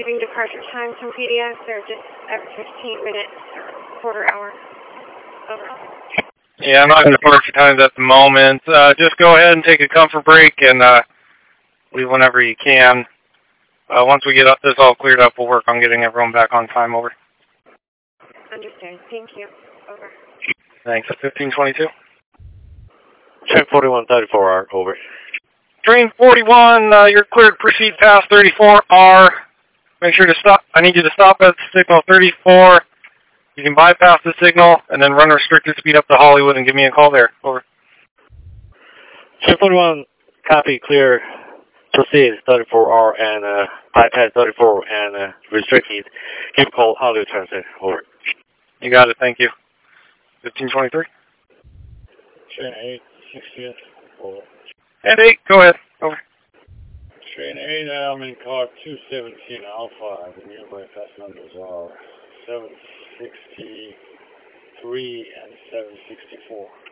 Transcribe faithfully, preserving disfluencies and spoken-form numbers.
having departure times from P D S, or just every fifteen minutes or quarter hour? Over. Yeah, I'm not in departure times at the moment. Uh, just go ahead and take a comfort break and uh, leave whenever you can. Uh, once we get up this all cleared up, we'll work on getting everyone back on time. Over. Understood. Thank you. Over. Thanks. fifteen twenty-two. Check forty-one thirty-four R. Over. Train forty-one, uh, you're cleared to proceed past thirty-four R. Make sure to stop. I need you to stop at signal thirty-four. You can bypass the signal and then run restricted speed up to Hollywood and give me a call there. Over. Check forty-one, copy, clear. Proceed thirty-four R and uh, bypass thirty-four and uh, restricted. Give a call Hollywood Transit. Over. You got it. Thank you. fifteen twenty-three. Train eight, sixtieth. Over. And eight, go ahead. Over. Train eight, I'm in car two seventeen Alpha. The nearby pass numbers are seven sixty-three and seven sixty-four.